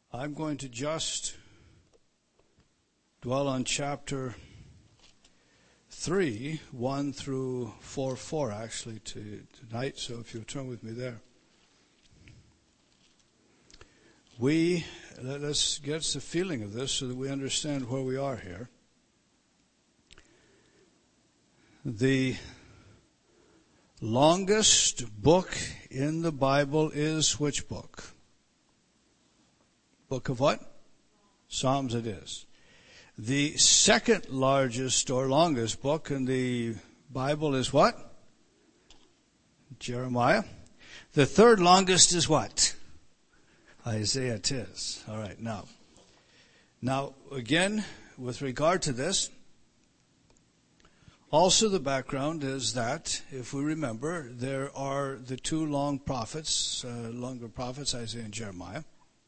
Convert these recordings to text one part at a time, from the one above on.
I'm going to just dwell on chapter 3, 1 through 4 actually tonight, so if you'll turn with me there. Let's get the feeling of this so that we understand where we are here. The longest book in the Bible is which book? Book of what? Psalms it is. The second largest or longest book in the Bible is what? Jeremiah. The third longest is what? Isaiah it is. All right, now again, with regard to this, also the background is that, if we remember, there are the two longer prophets, Isaiah and Jeremiah.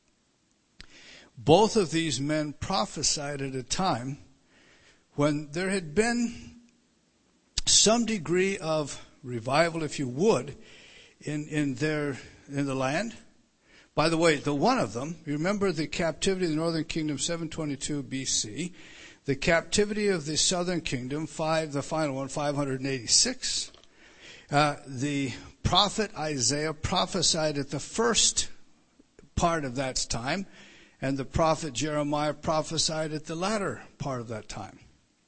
Both of these men prophesied at a time when there had been some degree of revival, if you would, in the land. By the way, the one of them, you remember the captivity of the northern kingdom, 722 BC. The captivity of the southern kingdom, the final one, 586. The prophet Isaiah prophesied at the first part of that time, and the prophet Jeremiah prophesied at the latter part of that time.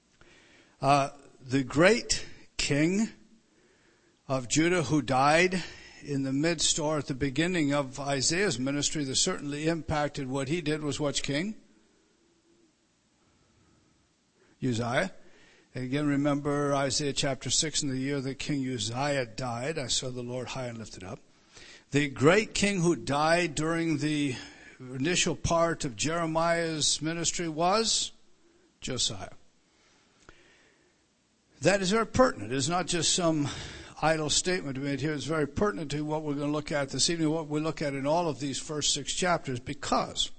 The great king of Judah who died in the midst or at the beginning of Isaiah's ministry that certainly impacted what he did was which king? Uzziah. And again, remember Isaiah chapter 6, in the year that King Uzziah died, I saw the Lord high and lifted up. The great king who died during the initial part of Jeremiah's ministry was Josiah. That is very pertinent. It's not just some idle statement made here. It's very pertinent to what we're going to look at this evening, what we look at in all of these first 6 chapters, because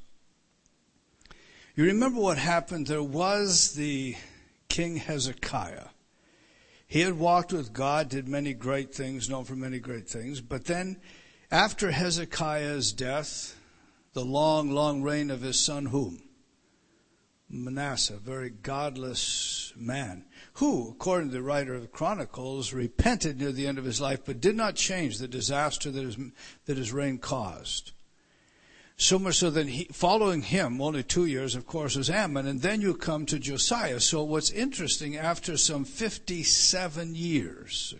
you remember what happened. There was the King Hezekiah. He had walked with God, did many great things, known for many great things. But then, after Hezekiah's death, the long reign of his son whom? Manasseh, a very godless man, who, according to the writer of the Chronicles, repented near the end of his life, but did not change the disaster that his reign caused. So much so that following him, only 2 years, of course, was Ammon, and then you come to Josiah. So what's interesting, after some 57 years,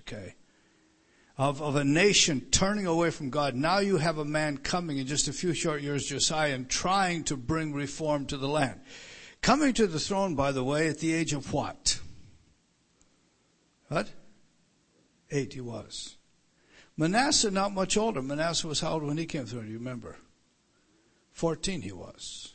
of a nation turning away from God, now you have a man coming in just a few short years, Josiah, and trying to bring reform to the land. Coming to the throne, by the way, at the age of what? What? 8 he was. Manasseh, not much older. Manasseh was how old when he came through? Do you remember? 14 he was.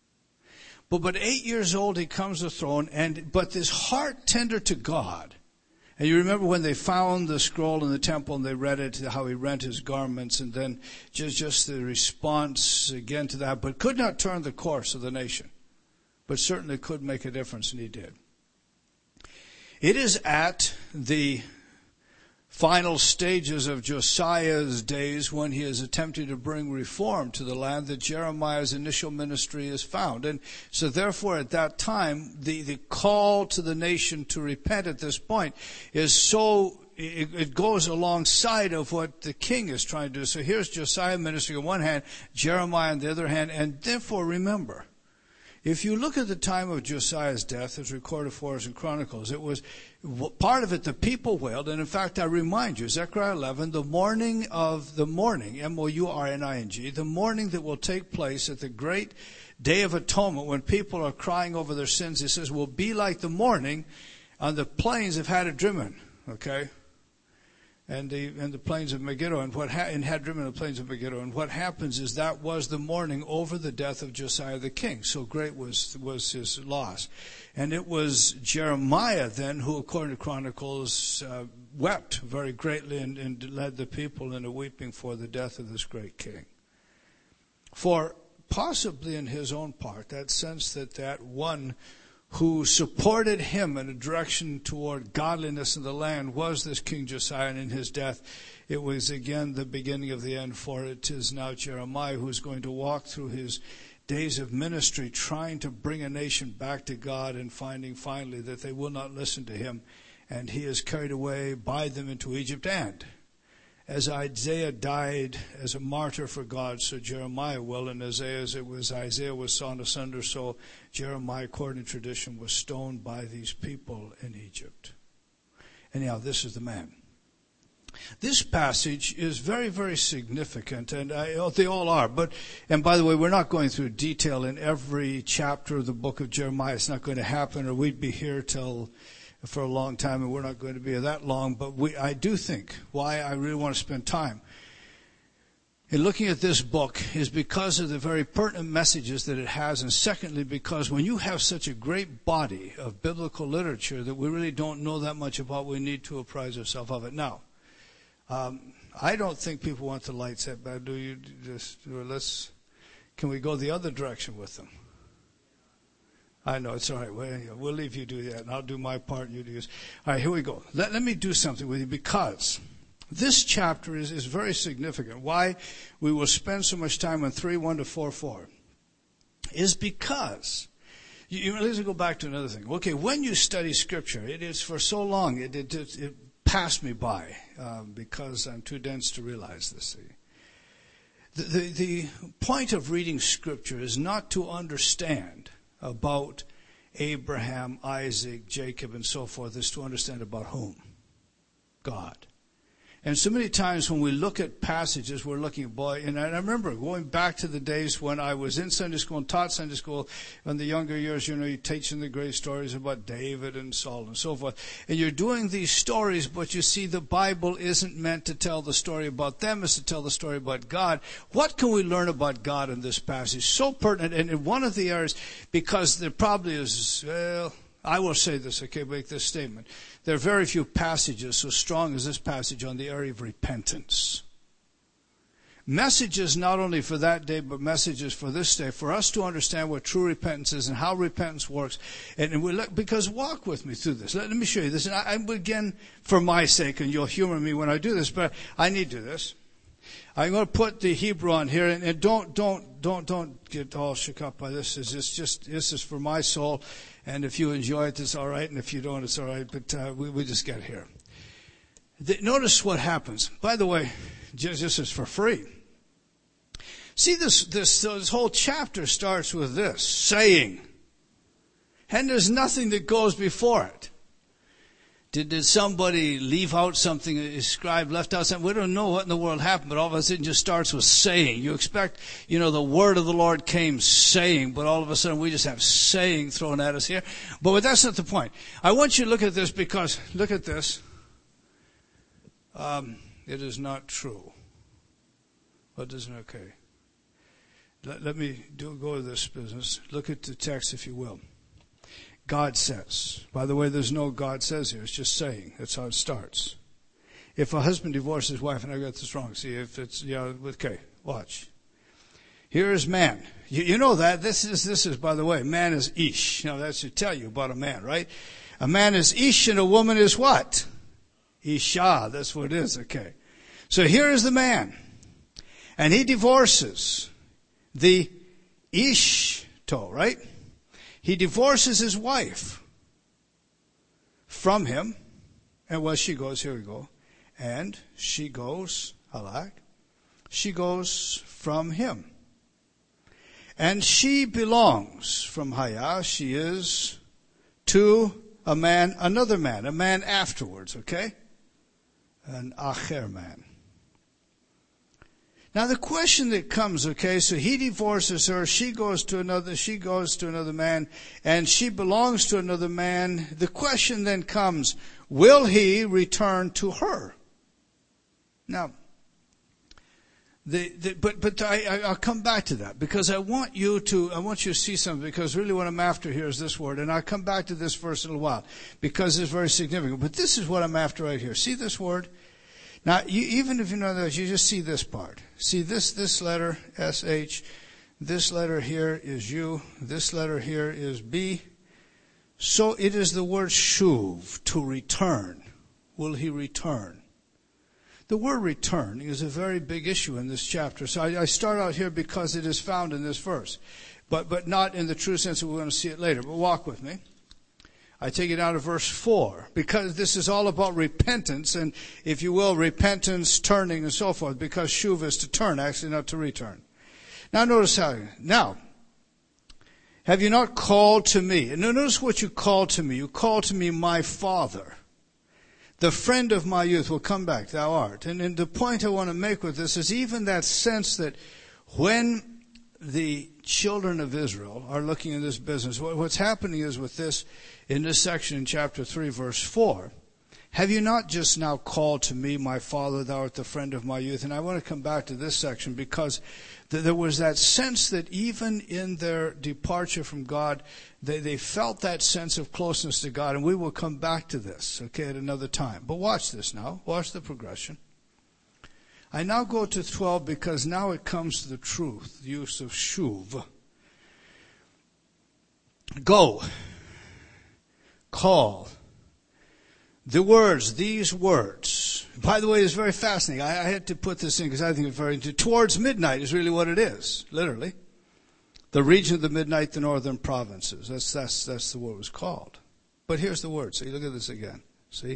But 8 years old he comes to the throne, but this heart tender to God. And you remember when they found the scroll in the temple and they read it, how he rent his garments, and then just the response again to that, but could not turn the course of the nation. But certainly could make a difference, and he did. It is at the final stages of Josiah's days, when he is attempting to bring reform to the land, that Jeremiah's initial ministry is found. And so therefore at that time, the call to the nation to repent at this point is it goes alongside of what the king is trying to do. So here's Josiah ministry on one hand, Jeremiah on the other hand, and therefore remember, if you look at the time of Josiah's death, as recorded for us in Chronicles, it was part of it the people wailed. And in fact, I remind you, Zechariah 11, the morning, M-O-U-R-N-I-N-G, the morning that will take place at the great Day of Atonement, when people are crying over their sins, it says, will be like the morning on the plains of Hadadrimmon, and the plains of Megiddo, and Hadrim and the plains of Megiddo. And what happens is that was the mourning over the death of Josiah the king. So great was his loss. And it was Jeremiah then who, according to Chronicles, wept very greatly and led the people in a weeping for the death of this great king. For possibly in his own part, that sense that one who supported him in a direction toward godliness in the land was this King Josiah, and in his death it was again the beginning of the end, for it is now Jeremiah who is going to walk through his days of ministry trying to bring a nation back to God and finding finally that they will not listen to him, and he is carried away by them into Egypt. And as Isaiah died as a martyr for God, so Jeremiah will, and as Isaiah was sawn asunder, so Jeremiah, according to tradition, was stoned by these people in Egypt. Anyhow, this is the man. This passage is very, very significant, and they all are. And by the way, we're not going through detail in every chapter of the book of Jeremiah. It's not going to happen, or we'd be here for a long time, and we're not going to be that long. But I do think why I really want to spend time in looking at this book is because of the very pertinent messages that it has, and secondly, because when you have such a great body of biblical literature that we really don't know that much about, we need to apprise ourselves of it. Now, I don't think people want the lights set back. Do you? Can we go the other direction with them? I know, it's all right. We'll leave you do that, and I'll do my part, and you do yours. All right, here we go. Let me do something with you, because this chapter is very significant. Why we will spend so much time on 3:1 to 4:4 is because, let's go back to another thing. Okay, when you study Scripture, it is for so long, it passed me by because I'm too dense to realize this. The point of reading Scripture is not to understand about Abraham, Isaac, Jacob, and so forth. Is to understand about whom? God. And so many times when we look at passages, we're looking, and I remember going back to the days when I was in Sunday school and taught Sunday school in the younger years, you're teaching the great stories about David and Saul and so forth. And you're doing these stories, but you see the Bible isn't meant to tell the story about them, it's to tell the story about God. What can we learn about God in this passage? So pertinent, and in one of the areas, because there probably is, I will say this, okay, make this statement. There are very few passages so strong as this passage on the area of repentance. Messages not only for that day, but messages for this day, for us to understand what true repentance is and how repentance works. Because walk with me through this. Let me show you this. And I begin for my sake, and you'll humor me when I do this, but I need to do this. I'm going to put the Hebrew on here, and don't get all shook up by this. This is for my soul, and if you enjoy it, it's all right, and if you don't, it's all right. But we just get here. Notice what happens. By the way, this is for free. See, this whole chapter starts with this saying, and there's nothing that goes before it. Did somebody leave out something, a scribe left out something? We don't know what in the world happened, but all of a sudden it just starts with saying. You expect, the word of the Lord came saying, but all of a sudden we just have saying thrown at us here. But that's not the point. I want you to look at this because, look at this. It is not true. What isn't okay? Let me go to this business. Look at the text, if you will. God says. By the way, there's no God says here. It's just saying. That's how it starts. If a husband divorces his wife, and I got this wrong. See, if it's, okay, watch. Here is man. You know that. This is, by the way, man is ish. That should tell you about a man, right? A man is ish and a woman is what? Isha. That's what it is, okay. So here is the man. And he divorces the ishto, right? He divorces his wife from him. And she goes, here we go. And she goes, she goes from him. And she belongs from Haya. She is to a man, another man, a man afterwards, okay? An acher man. Now the question that comes, okay, so he divorces her, she goes to another man, and she belongs to another man. The question then comes, will he return to her? Now, I'll come back to that because I want you to see something, because really what I'm after here is this word, and I'll come back to this verse in a little while because it's very significant. But this is what I'm after right here. See this word? Now, even if you know that, you just see this part. See this letter, SH. This letter here is U. This letter here is B. So it is the word shuv, to return. Will he return? The word return is a very big issue in this chapter. So I start out here because it is found in this verse. But not in the true sense that we're going to see it later. But walk with me. I take it out of verse 4. Because this is all about repentance. And if you will, repentance, turning, and so forth. Because shuv is to turn, actually not to return. Now notice how. Now, have you not called to me? And notice what you called to me. You called to me my Father. The friend of my youth. Will come back, thou art. And the point I want to make with this is even that sense that when the children of Israel are looking at this business, what's happening is with this, in this section in chapter 3, verse 4, have you not just now called to me, my Father, thou art the friend of my youth? And I want to come back to this section because there was that sense that even in their departure from God, they felt that sense of closeness to God. And we will come back to this, okay, at another time. But watch this now. Watch the progression. I now go to 12 because now it comes to the truth, the use of shuv. Go. Call. The words, these words. By the way, it's very fascinating. I had to put this in because I think it's very interesting. Towards midnight is really what it is, literally. The region of the midnight, the northern provinces. That's the word it was called. But here's the word. See, look at this again. See?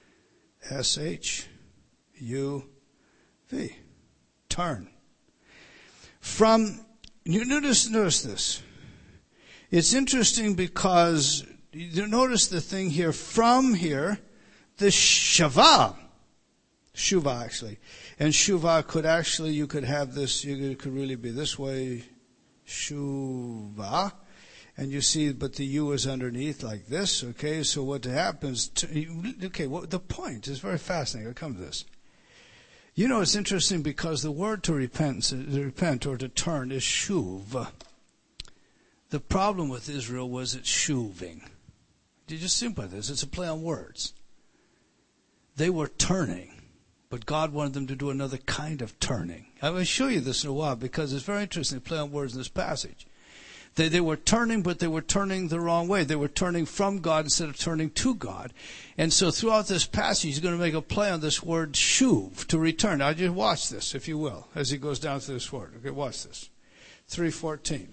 S-H-U-V. Turn. From, you notice this. It's interesting because you notice the thing here, from here, the shavah. Shuvah actually. And shuvah could actually, you could have this, it could really be this way, shuvah. And you see, but the U is underneath like this, okay? So what happens, the point is very fascinating. I'll come to this. You know, it's interesting because the word to repent or to turn is shuv. The problem with Israel was it's shuving. You just think about this. It's a play on words. They were turning, but God wanted them to do another kind of turning. I will show you this in a while because it's very interesting to play on words in this passage. They were turning, but they were turning the wrong way. They were turning from God instead of turning to God. And so throughout this passage, he's going to make a play on this word shuv, to return. Now just watch this, if you will, as he goes down through this word. Okay, watch this. 3:14.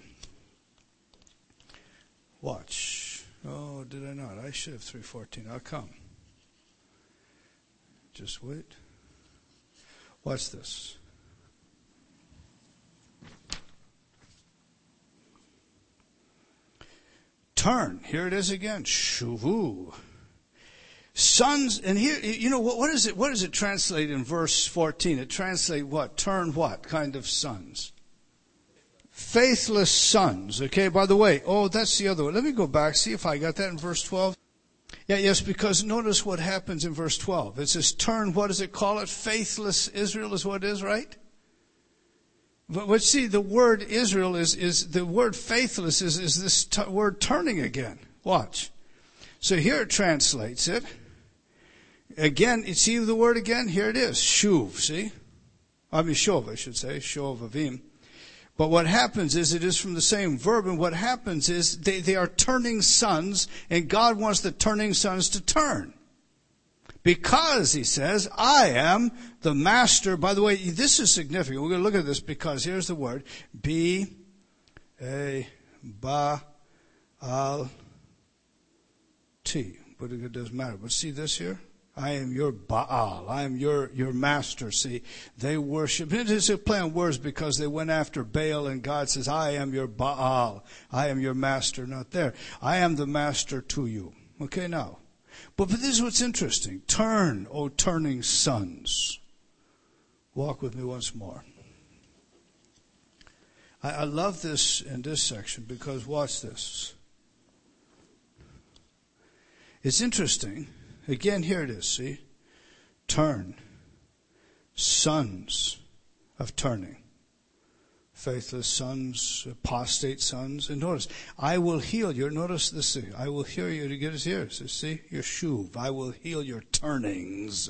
Watch. Oh, did I not? I should have 3:14. I'll come. Just wait. Watch this. Turn. Here it is again. Shuvu. Sons, and here, you know, what is it? What does it translate in verse 14? It translates what? Turn what kind of sons? Faithless sons. Okay, by the way, that's the other one. Let me go back, see if I got that in verse 12. Yeah, yes, because notice what happens in verse 12. It says, turn, what does it call it? Faithless Israel is what it is, right? But see, the word Israel is the word faithless is this word turning again. Watch. So here it translates it. Again, see the word again? Here it is. Shuv, see? Shov, I should say. Shov avim. But what happens is it is from the same verb, and what happens is they are turning sons, and God wants the turning sons to turn. Because, he says, I am the master. By the way, this is significant. We're going to look at this because here's the word. B-A-Ba-Al-T. But it doesn't matter. But see this here? I am your Baal. I am your master. See, they worship. It is a play on words because they went after Baal, and God says, I am your Baal. I am your master. Not there. I am the master to you. Okay, now. But this is what's interesting. Turn, O turning sons. Walk with me once more. I love this in this section because watch this. It's interesting. Again, here it is, see? Turn. Sons of turning. Faithless sons, apostate sons. And notice, I will heal your, notice this thing, I will heal you to get his ears. See, your shuv. I will heal your turnings.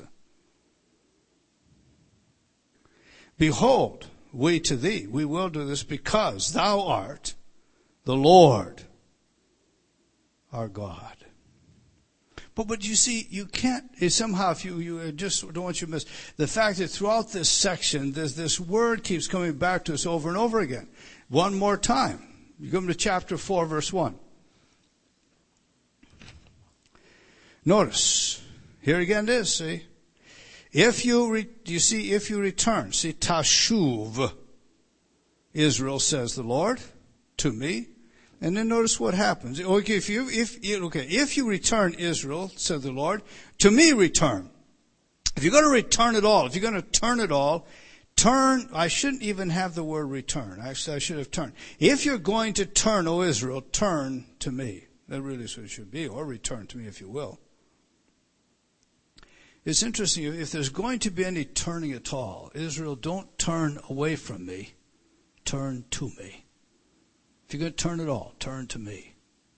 Behold, we to thee, we will do this because thou art the Lord our God. But you see, you can't, somehow, if you just don't want you to miss the fact that throughout this section, this word keeps coming back to us over and over again. One more time. You come to chapter 4, verse 1. Notice, here again it is, see? If you return, see, tashuv, Israel, says the Lord, to me. And then notice what happens. Okay, if you return, Israel, said the Lord, to me return. If you're going to return it all, if you're going to turn it all, I shouldn't even have the word return. Actually, I should have turned. If you're going to turn, O Israel, turn to me. That really is what it should be, or return to me if you will. It's interesting, if there's going to be any turning at all, Israel, don't turn away from me, turn to me. If you're going to turn it all, turn to me.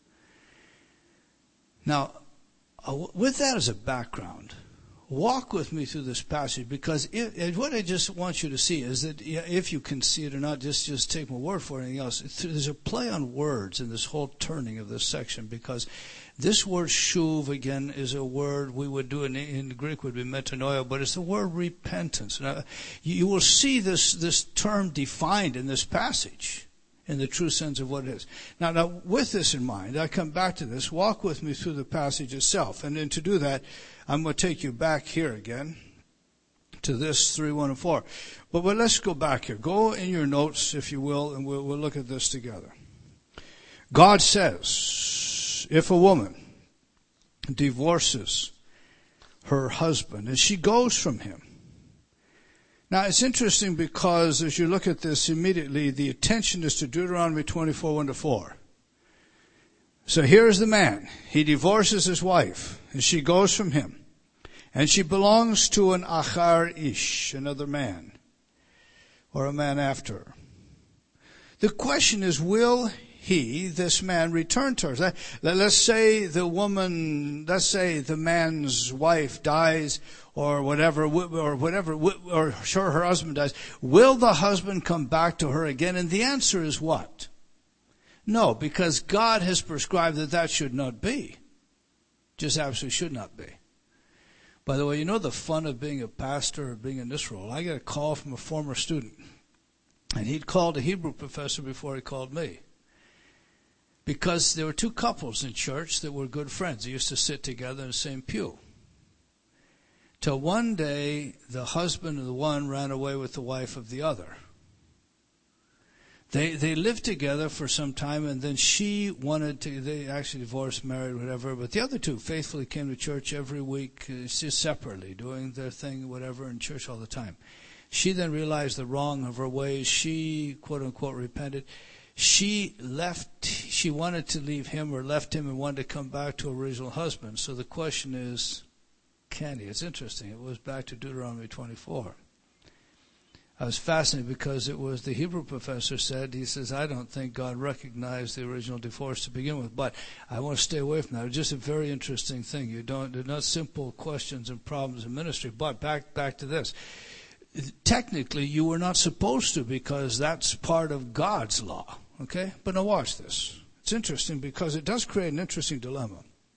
Now, with that as a background, walk with me through this passage, because what I just want you to see is that if you can see it or not, just take my word for anything else. There's a play on words in this whole turning of this section, because this word shuv, again, is a word we would do in Greek would be metanoia, but it's the word repentance. Now, you will see this term defined in this passage, in the true sense of what it is. Now, with this in mind, I come back to this. Walk with me through the passage itself. And then to do that, I'm going to take you back here again to this 3, 1, and 4. But let's go back here. Go in your notes, if you will, and we'll look at this together. God says, if a woman divorces her husband and she goes from him. Now, it's interesting because as you look at this immediately, the attention is to Deuteronomy 24, 1-4. So here's the man. He divorces his wife, and she goes from him. And she belongs to an achar ish, another man, or a man after her. The question is, will this man, return to her? Let's say the man's wife dies, or whatever, or sure, her husband dies. Will the husband come back to her again? And the answer is what? No, because God has prescribed that should not be. Just absolutely should not be. By the way, you know the fun of being a pastor or being in this role? I got a call from a former student, and he'd called a Hebrew professor before he called me. Because there were two couples in church that were good friends. They used to sit together in the same pew. Till one day, the husband of the one ran away with the wife of the other. They lived together for some time, and then they actually divorced, married, whatever. But the other two faithfully came to church every week, just separately, doing their thing, whatever, in church all the time. She then realized the wrong of her ways. She, quote unquote, repented. She wanted to leave him or left him and wanted to come back to her original husband. So the question is, can he? It's interesting. It was back to Deuteronomy 24. I was fascinated because it was the Hebrew professor he says, I don't think God recognized the original divorce to begin with, but I want to stay away from that. It's just a very interesting thing. They're not simple questions and problems in ministry, but back to this. Technically, you were not supposed to, because that's part of God's law. Okay? But now watch this. It's interesting because it does create an interesting dilemma.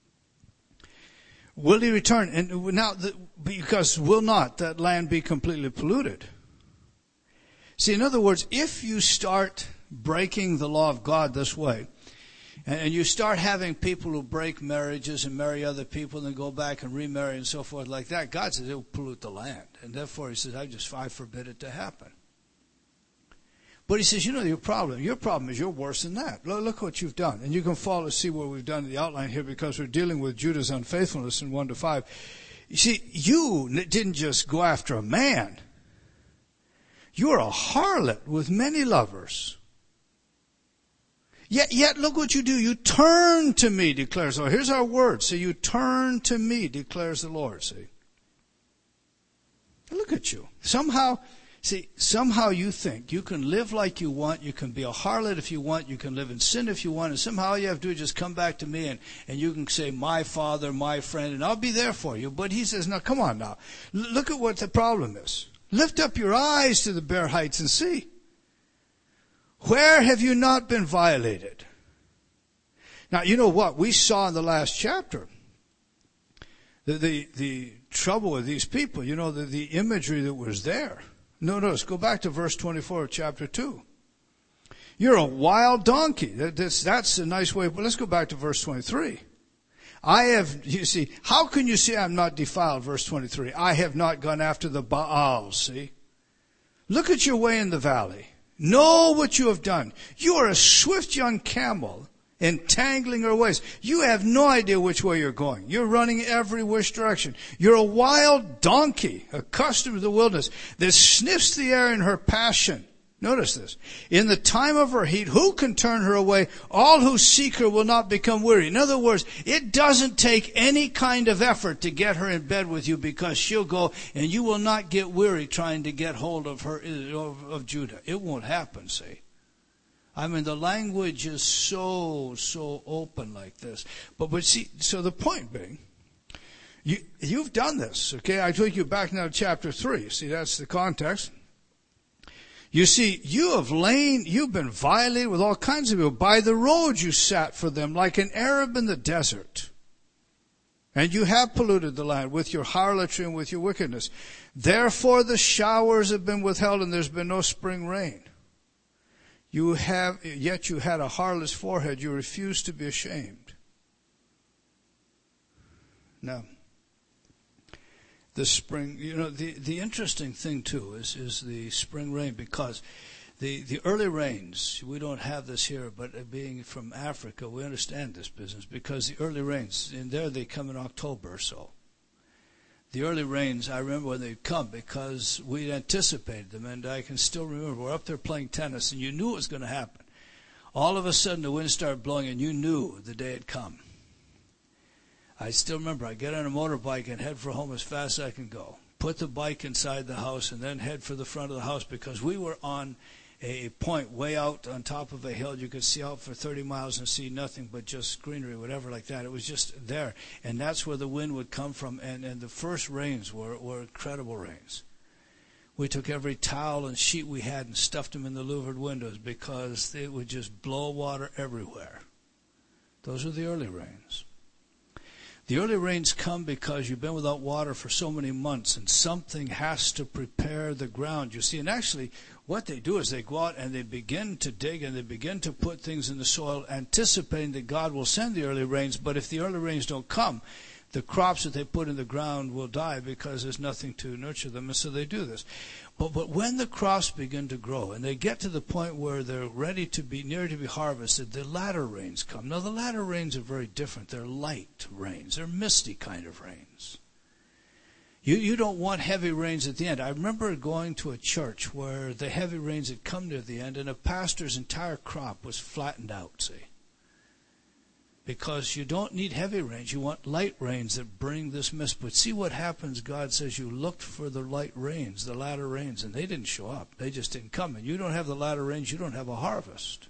Will he return? And now, because will not that land be completely polluted? See, in other words, if you start breaking the law of God this way, and you start having people who break marriages and marry other people and then go back and remarry and so forth like that, God says it will pollute the land. And therefore, he says, I forbid it to happen. But he says, your problem is you're worse than that. Look what you've done. And you can see what we've done in the outline here, because we're dealing with Judah's unfaithfulness in 1-5. You see, you didn't just go after a man. You're a harlot with many lovers. Yet look what you do. You turn to me, declares the Lord. Here's our word. So you turn to me, declares the Lord. See? Look at you. Somehow you think you can live like you want. You can be a harlot if you want. You can live in sin if you want. And somehow all you have to do is just come back to me and you can say, my father, my friend, and I'll be there for you. But he says, no, come on now. Look at what the problem is. Lift up your eyes to the bare heights and see. Where have you not been violated? Now, you know what? We saw in the last chapter The trouble with these people, the imagery that was there. Notice, go back to verse 24 of chapter 2. You're a wild donkey. That's a nice way, but let's go back to verse 23. How can you say I'm not defiled? Verse 23. I have not gone after the Baals, see? Look at your way in the valley. Know what you have done. You are a swift young camel, entangling her ways. You have no idea which way you're going. You're running every which direction. You're a wild donkey, accustomed to the wilderness, that sniffs the air in her passion. Notice this. In the time of her heat, who can turn her away? All who seek her will not become weary. In other words, it doesn't take any kind of effort to get her in bed with you, because she'll go and you will not get weary trying to get hold of her, of Judah. It won't happen, see. I mean, the language is so open like this. But see, so the point being, you've done this, okay? I took you back now to chapter 3. See, that's the context. You see, you've been violated with all kinds of people. By the road you sat for them like an Arab in the desert. And you have polluted the land with your harlotry and with your wickedness. Therefore the showers have been withheld and there's been no spring rain. Yet you had a harlot's forehead. You refused to be ashamed. Now, the spring, the interesting thing too is the spring rain, because the early rains, we don't have this here, but being from Africa, we understand this business, because the early rains, in there they come in October or so. The early rains, I remember when they'd come, because we'd anticipated them, and I can still remember, we're up there playing tennis, and you knew it was going to happen. All of a sudden the wind started blowing, and you knew the day had come. I still remember, I get on a motorbike and head for home as fast as I can go. Put the bike inside the house and then head for the front of the house, because we were on a point way out on top of a hill. You could see out for 30 miles and see nothing but just greenery, whatever like that. It was just there. And that's where the wind would come from. And the first rains were incredible rains. We took every towel and sheet we had and stuffed them in the louvered windows, because it would just blow water everywhere. Those were the early rains. The early rains come because you've been without water for so many months, and something has to prepare the ground, you see. And actually, what they do is they go out and they begin to dig and they begin to put things in the soil, anticipating that God will send the early rains. But if the early rains don't come, the crops that they put in the ground will die, because there's nothing to nurture them, and so they do this. But when the crops begin to grow and they get to the point where they're ready to be, near to be harvested, the latter rains come. Now the latter rains are very different. They're light rains. They're misty kind of rains. You don't want heavy rains at the end. I remember going to a church where the heavy rains had come near the end, and a pastor's entire crop was flattened out, see. Because you don't need heavy rains. You want light rains that bring this mist. But see what happens. God says you looked for the light rains, the latter rains, and they didn't show up. They just didn't come. And you don't have the latter rains, you don't have a harvest.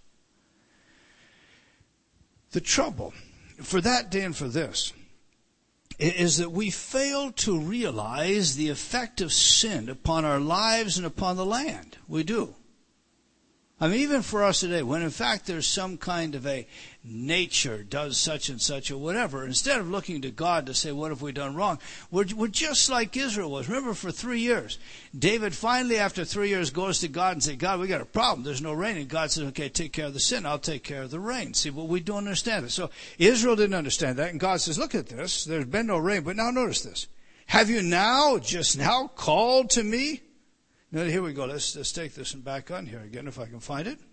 The trouble for that day and for this is that we fail to realize the effect of sin upon our lives and upon the land. We do. I mean, even for us today, when in fact there's some kind of a nature does such and such or whatever, instead of looking to God to say, what have we done wrong? We're just like Israel was. Remember, for 3 years, David finally, after 3 years, goes to God and says, God, we got a problem. There's no rain. And God says, okay, take care of the sin. I'll take care of the rain. See, but we don't understand it. So Israel didn't understand that. And God says, look at this. There's been no rain. But now notice this. Have you just now called to me? Now, here we go. Let's take this and back on here again, if I can find it.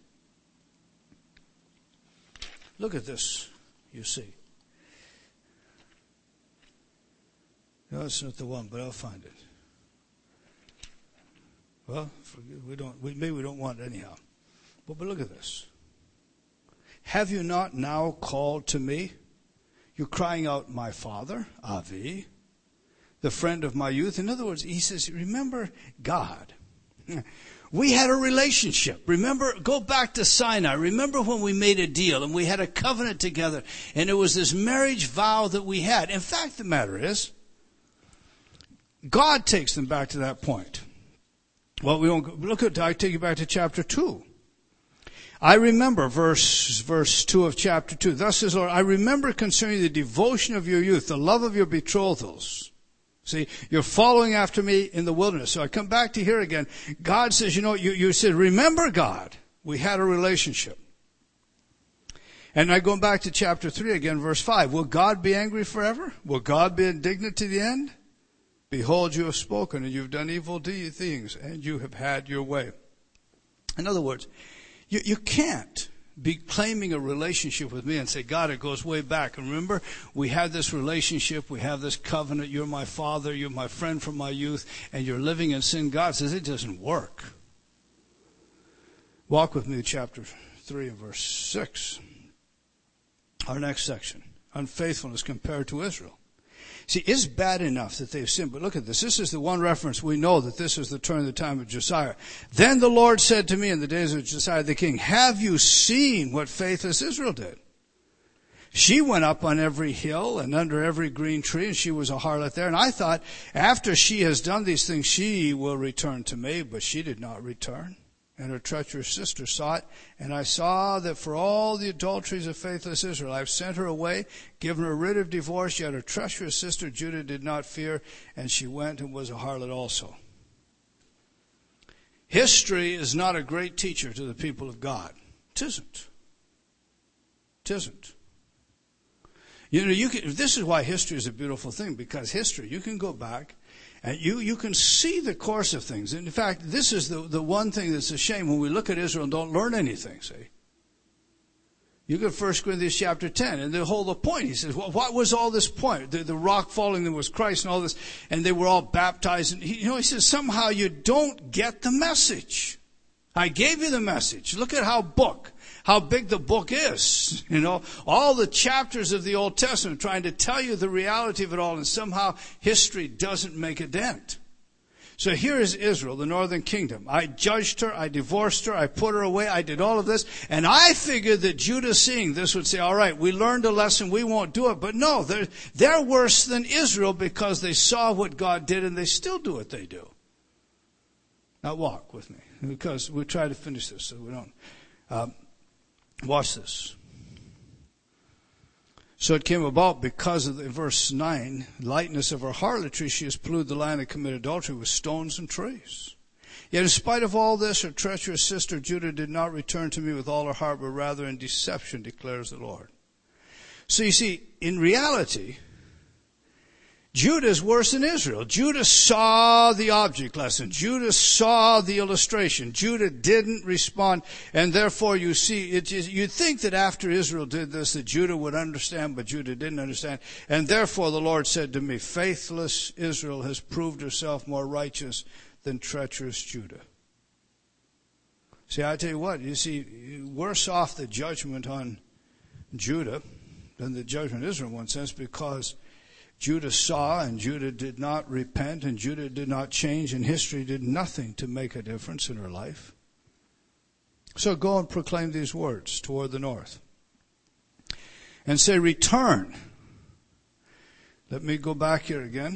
Look at this, you see. No, it's not the one, but I'll find it. Well, maybe we don't want it anyhow. But look at this. Have you not now called to me? You're crying out, my father, Avi, the friend of my youth. In other words, he says, remember God. We had a relationship. Remember, go back to Sinai. Remember when we made a deal and we had a covenant together, and it was this marriage vow that we had. In fact, the matter is, God takes them back to that point. Well, we won't look at. I take you back to chapter 2. I remember, verse 2 of chapter 2. Thus says Lord, I remember concerning the devotion of your youth, the love of your betrothals. See, you're following after me in the wilderness. So I come back to here again. God says, you said, remember God. We had a relationship. And I go back to chapter 3 again, verse 5. Will God be angry forever? Will God be indignant to the end? Behold, you have spoken, and you've done evil things, and you have had your way. In other words, you can't be claiming a relationship with me and say, God, it goes way back. And remember, we had this relationship, we have this covenant, you're my father, you're my friend from my youth, and you're living in sin. God says it doesn't work. Walk with me to chapter 3 and verse 6. Our next section, unfaithfulness compared to Israel. See, it's bad enough that they've sinned, but look at this. This is the one reference we know that this is the turn of the time of Josiah. Then the Lord said to me in the days of Josiah the king, have you seen what faithless Israel did? She went up on every hill and under every green tree, and she was a harlot there. And I thought, after she has done these things, she will return to me, but she did not return. And her treacherous sister saw it, and I saw that for all the adulteries of faithless Israel, I have sent her away, given her a writ of divorce, yet her treacherous sister Judah did not fear, and she went and was a harlot also. History is not a great teacher to the people of God. It isn't. It isn't. This is why history is a beautiful thing, because history, you can go back, and you can see the course of things. And in fact, this is the one thing that's a shame when we look at Israel and don't learn anything, see. You go to 1 Corinthians chapter 10, and the point, he says, well, what was all this point? The rock falling, there was Christ and all this, and they were all baptized. And he says, somehow you don't get the message. I gave you the message. Look at how big the book is. All the chapters of the Old Testament trying to tell you the reality of it all, and somehow history doesn't make a dent. So here is Israel, the northern kingdom. I judged her, I divorced her, I put her away, I did all of this, and I figured that Judah seeing this would say, all right, we learned a lesson, we won't do it. But no, they're worse than Israel because they saw what God did and they still do what they do. Now walk with me, because we try to finish this so we don't. Watch this. So it came about because of verse 9, lightness of her harlotry, she has polluted the land and committed adultery with stones and trees. Yet in spite of all this, her treacherous sister Judah did not return to me with all her heart, but rather in deception, declares the Lord. So you see, in reality, Judah is worse than Israel. Judah saw the object lesson. Judah saw the illustration. Judah didn't respond. And therefore you see, you'd think that after Israel did this, that Judah would understand, but Judah didn't understand. And therefore the Lord said to me, faithless Israel has proved herself more righteous than treacherous Judah. See, I tell you what, you see, worse off the judgment on Judah than the judgment of Israel in one sense, because Judah saw and Judah did not repent and Judah did not change, and history did nothing to make a difference in her life. So go and proclaim these words toward the north and say, return. Let me go back here again.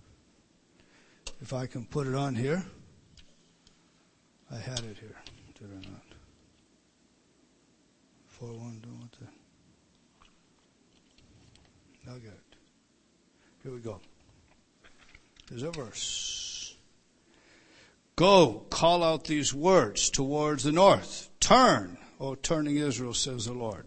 If I can put it on here. I had it here. Did I not? 4-1, don't want to. I'll get it. Here we go. There's a verse. Go, call out these words towards the north. Turn, O turning Israel, says the Lord.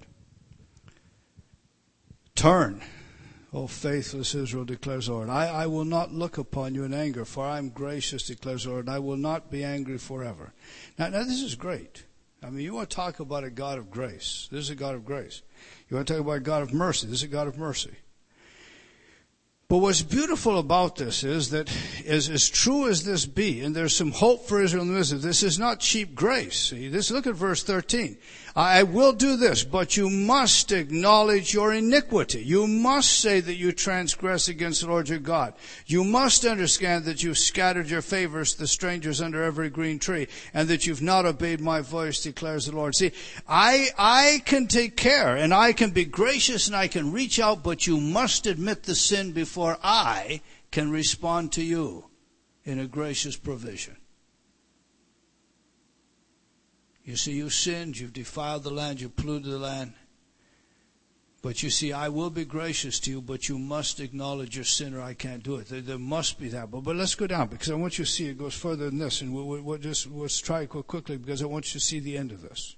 Turn, O faithless Israel, declares the Lord. I will not look upon you in anger, for I am gracious, declares the Lord, and I will not be angry forever. Now this is great. I mean, you want to talk about a God of grace. This is a God of grace. You want to talk about a God of mercy. This is a God of mercy. But what's beautiful about this is that as true as this be, and there's some hope for Israel in the midst of this, is not cheap grace. See, look at verse 13. I will do this, but you must acknowledge your iniquity. You must say that you transgress against the Lord your God. You must understand that you've scattered your favors to the strangers under every green tree, and that you've not obeyed my voice, declares the Lord. See, I can take care, and I can be gracious, and I can reach out, but you must admit the sin before I can respond to you in a gracious provision. You see, you sinned, you've defiled the land, you've polluted the land. But you see, I will be gracious to you, but you must acknowledge your sin or I can't do it. There must be that. But let's go down, because I want you to see it goes further than this. And let's try it quickly, because I want you to see the end of this.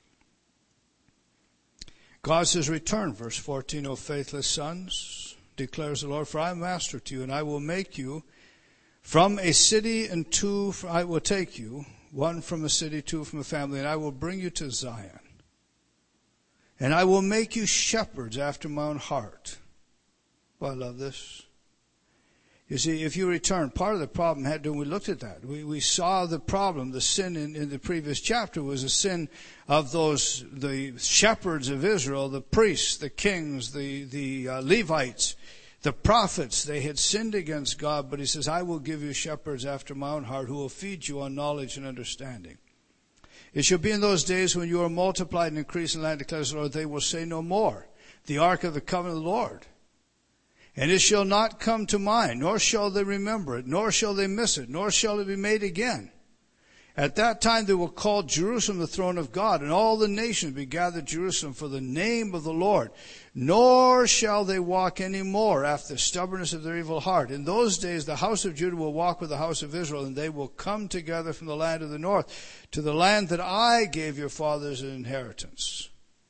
God says, return, verse 14, O faithless sons, declares the Lord, for I am master to you, and I will make you from a city and two, I will take you, one from a city, two from a family, and I will bring you to Zion. And I will make you shepherds after my own heart. Well, I love this. You see, if you return, part of the problem had to, we looked at that. We saw the problem, the sin in the previous chapter was a sin of the shepherds of Israel, the priests, the kings, the Levites, the prophets. They had sinned against God, but he says, I will give you shepherds after my own heart who will feed you on knowledge and understanding. It shall be in those days when you are multiplied and increased in the land, declares the Lord, they will say no more, the ark of the covenant of the Lord. And it shall not come to mind, nor shall they remember it, nor shall they miss it, nor shall it be made again. At that time they will call Jerusalem the throne of God, and all the nations be gathered to Jerusalem for the name of the Lord. Nor shall they walk any more after the stubbornness of their evil heart. In those days the house of Judah will walk with the house of Israel, and they will come together from the land of the north to the land that I gave your fathers an inheritance.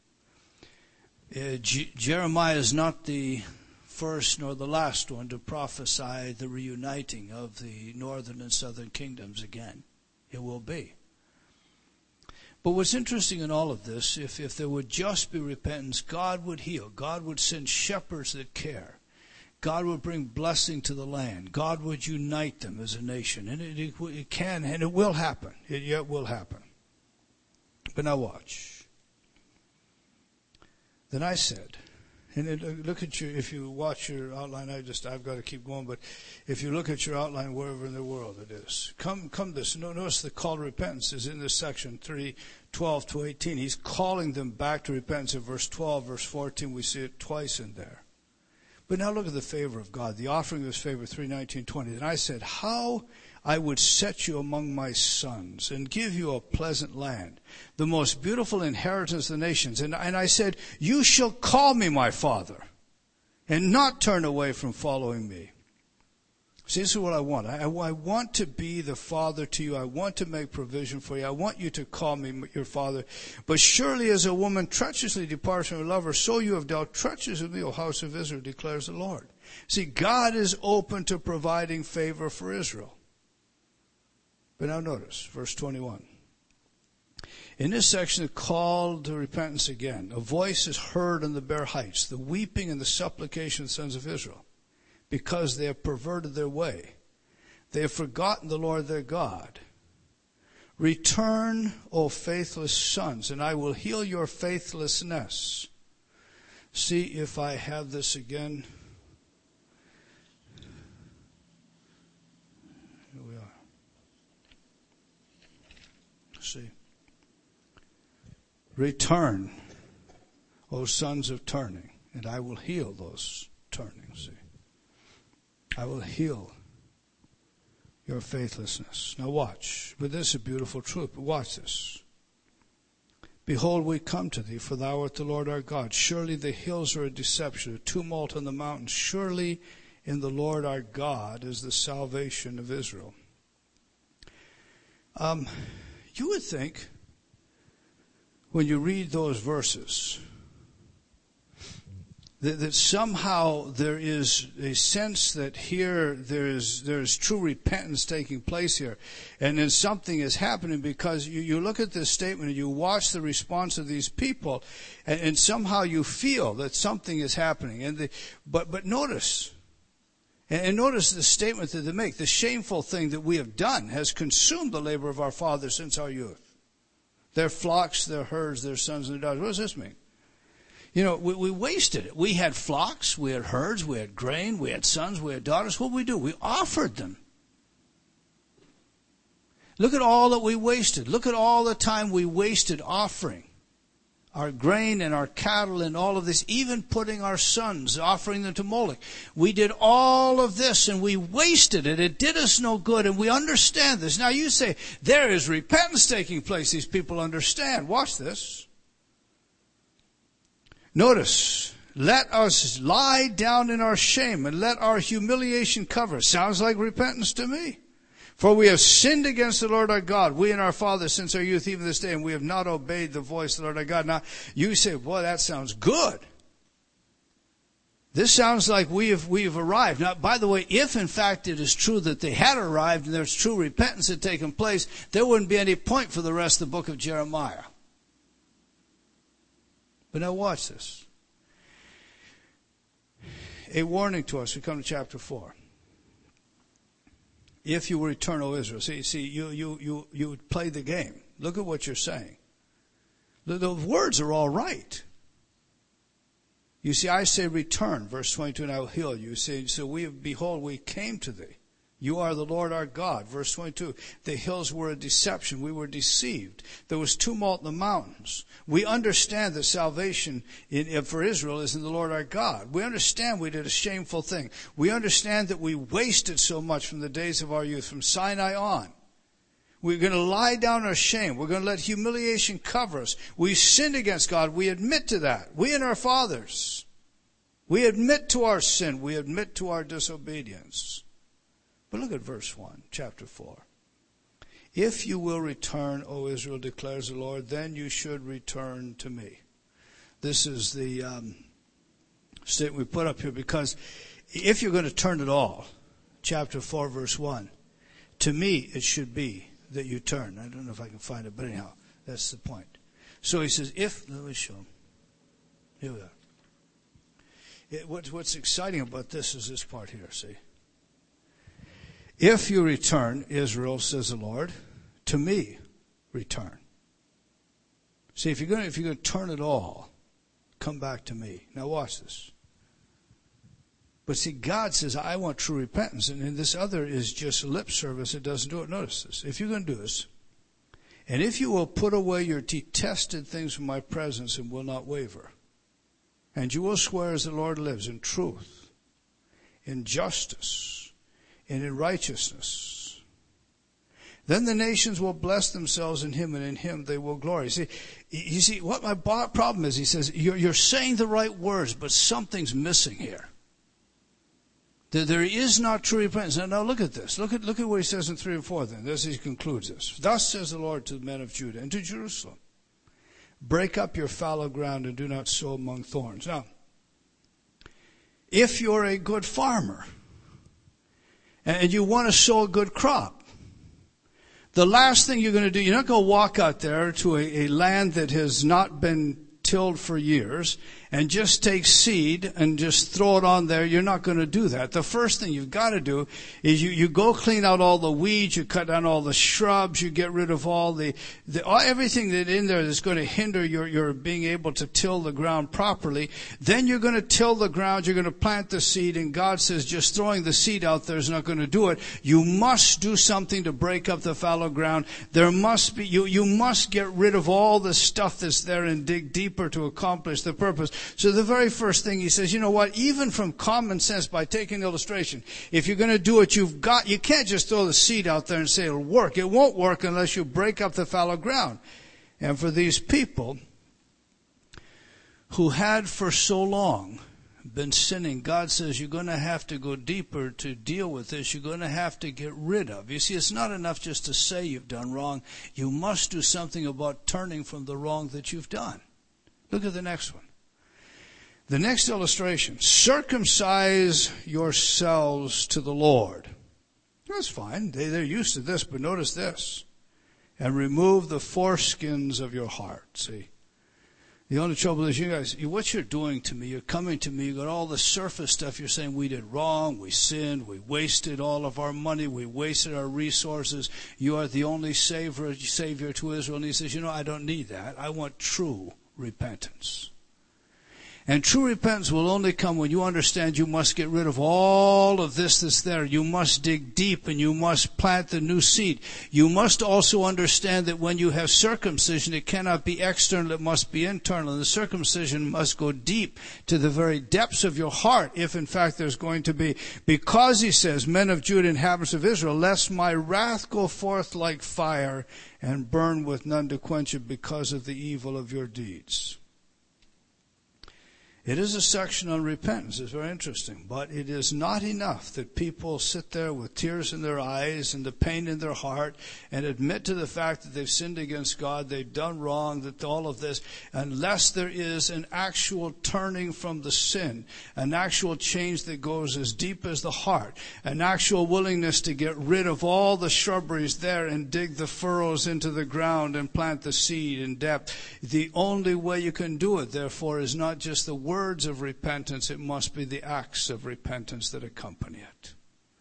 Jeremiah is not the first nor the last one to prophesy the reuniting of the northern and southern kingdoms again. It will be. But what's interesting in all of this, if there would just be repentance, God would heal. God would send shepherds that care. God would bring blessing to the land. God would unite them as a nation. And it can, and it will happen. It yet will happen. But now watch. Then I said, and look at if you watch your outline, I've got to keep going, but if you look at your outline wherever in the world it is, come this. Notice the call to repentance is in this section 3:12 to 18. He's calling them back to repentance. In verse 12, verse 14, we see it twice in there. But now look at the favor of God, the offering of his favor, 3:19-20. And I said, how I would set you among my sons and give you a pleasant land, the most beautiful inheritance of the nations. And I said, you shall call me my father and not turn away from following me. See, this is what I want. I want to be the father to you. I want to make provision for you. I want you to call me your father. But surely as a woman treacherously departs from her lover, so you have dealt treacherously with me, O house of Israel, declares the Lord. See, God is open to providing favor for Israel. But now notice, verse 21. In this section, the call to repentance again. A voice is heard on the bare heights, the weeping and the supplication of the sons of Israel, because they have perverted their way. They have forgotten the Lord their God. Return, O faithless sons, and I will heal your faithlessness. See if I have this again. Here we are. See. Return, O sons of turning, and I will heal those turnings. See. I will heal your faithlessness. Now watch. But this is a beautiful truth. But watch this. Behold, we come to thee, for thou art the Lord our God. Surely the hills are a deception, a tumult on the mountains. Surely in the Lord our God is the salvation of Israel. You would think, when you read those verses, that somehow there is a sense that here there's true repentance taking place here. And then something is happening, because you look at this statement and you watch the response of these people, and somehow you feel that something is happening. But notice, and notice the statement that they make. The shameful thing that we have done has consumed the labor of our fathers since our youth. Their flocks, their herds, their sons and their daughters. What does this mean? You know, we wasted it. We had flocks, we had herds, we had grain, we had sons, we had daughters. What did we do? We offered them. Look at all that we wasted. Look at all the time we wasted offering our grain and our cattle and all of this, even putting our sons, offering them to Moloch. We did all of this and we wasted it. It did us no good, and we understand this. Now you say, there is repentance taking place. These people understand. Watch this. Notice, let us lie down in our shame and let our humiliation cover us. Sounds like repentance to me. For we have sinned against the Lord our God, we and our fathers since our youth, even this day, and we have not obeyed the voice of the Lord our God. Now, you say, boy, that sounds good. This sounds like we've arrived. Now, by the way, if in fact it is true that they had arrived and there's true repentance had taken place, there wouldn't be any point for the rest of the book of Jeremiah. But now watch this. A warning to us. We come to chapter 4. If you will return, O Israel. See, you play the game. Look at what you're saying. The words are all right. You see, I say return, verse 22, and I will heal you. You say, so behold, we came to thee. You are the Lord our God. Verse 22, the hills were a deception. We were deceived. There was tumult in the mountains. We understand that salvation for Israel is in the Lord our God. We understand we did a shameful thing. We understand that we wasted so much from the days of our youth, from Sinai on. We're going to lie down our shame. We're going to let humiliation cover us. We sinned against God. We admit to that. We and our fathers. We admit to our sin. We admit to our disobedience. But look at verse 1, chapter 4. If you will return, O Israel, declares the Lord, then you should return to me. This is the statement we put up here, because if you're going to turn at all, chapter 4, verse 1, to me it should be that you turn. I don't know if I can find it, but anyhow, that's the point. So he says, let me show him. Here we are. What's exciting about this is this part here, see. If you return, Israel, says the Lord, to me return. See, if you're going to turn it all, come back to me. Now watch this. But see, God says, I want true repentance. And this other is just lip service. It doesn't do it. Notice this. If you're going to do this, and if you will put away your detested things from my presence and will not waver, and you will swear as the Lord lives in truth, in justice, and in righteousness, then the nations will bless themselves in him, and in him they will glory. See, you see, what my problem is, he says, you're saying the right words, but something's missing here. There is not true repentance. Now look at this. Look at what he says in 3 and 4 then. As he concludes this. Thus says the Lord to the men of Judah and to Jerusalem, break up your fallow ground and do not sow among thorns. Now, if you're a good farmer, and you want to sow a good crop, the last thing you're going to do, you're not going to walk out there to a land that has not been tilled for years and just take seed and just throw it on there. You're not going to do that. The first thing you've got to do is you go clean out all the weeds, you cut down all the shrubs, you get rid of all everything that in there that's going to hinder your being able to till the ground properly. Then you're going to till the ground, you're going to plant the seed, and God says just throwing the seed out there is not going to do it. You must do something to break up the fallow ground. There must be, you must get rid of all the stuff that's there and dig deeper to accomplish the purpose. So the very first thing he says, you know what, even from common sense, by taking illustration, if you're going to do it, you can't just throw the seed out there and say it'll work. It won't work unless you break up the fallow ground. And for these people who had for so long been sinning, God says you're going to have to go deeper to deal with this. You're going to have to get rid of. You see, it's not enough just to say you've done wrong. You must do something about turning from the wrong that you've done. Look at the next one. The next illustration. Circumcise yourselves to the Lord. That's fine. They're used to this, but notice this. And remove the foreskins of your heart. See? The only trouble is, you guys, what you're doing to me, you're coming to me, you got all the surface stuff, you're saying we did wrong, we sinned, we wasted all of our money, we wasted our resources, you are the only savior to Israel. And he says, I don't need that. I want true repentance. And true repentance will only come when you understand you must get rid of all of this that's there. You must dig deep and you must plant the new seed. You must also understand that when you have circumcision, it cannot be external, it must be internal. And the circumcision must go deep to the very depths of your heart, if in fact there's going to be. Because he says, men of Judah, inhabitants of Israel, lest my wrath go forth like fire and burn with none to quench it because of the evil of your deeds. It is a section on repentance. It's very interesting. But it is not enough that people sit there with tears in their eyes and the pain in their heart and admit to the fact that they've sinned against God, they've done wrong, that all of this, unless there is an actual turning from the sin, an actual change that goes as deep as the heart, an actual willingness to get rid of all the shrubberies there and dig the furrows into the ground and plant the seed in depth. The only way you can do it, therefore, is not just the words of repentance, it must be the acts of repentance that accompany it.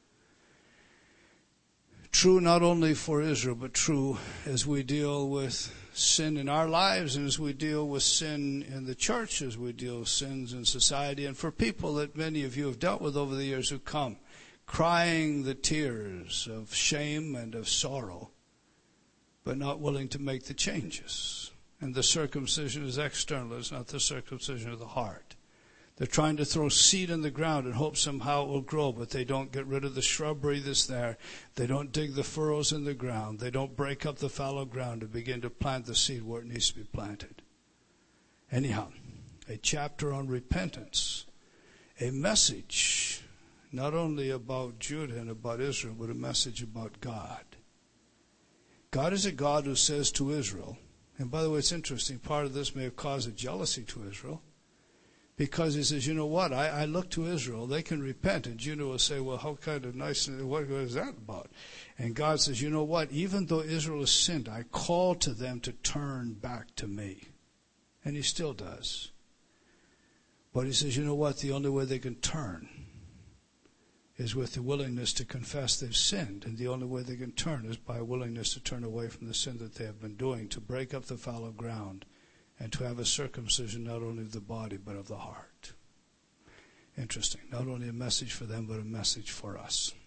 True not only for Israel, but true as we deal with sin in our lives and as we deal with sin in the church, as we deal with sins in society, and for people that many of you have dealt with over the years who come crying the tears of shame and of sorrow, but not willing to make the changes. And the circumcision is external, it's not the circumcision of the heart. They're trying to throw seed in the ground and hope somehow it will grow, but they don't get rid of the shrubbery that's there. They don't dig the furrows in the ground. They don't break up the fallow ground and begin to plant the seed where it needs to be planted. Anyhow, a chapter on repentance, a message not only about Judah and about Israel, but a message about God. God is a God who says to Israel, and by the way, it's interesting, part of this may have caused a jealousy to Israel, because he says, you know what, I look to Israel, they can repent, and Judah will say, well, how kind of nice, what is that about? And God says, you know what, even though Israel has sinned, I call to them to turn back to me. And he still does. But he says, you know what, the only way they can turn is with the willingness to confess they've sinned. And the only way they can turn is by a willingness to turn away from the sin that they have been doing, to break up the fallow ground, and to have a circumcision not only of the body but of the heart. Interesting. Not only a message for them, but a message for us.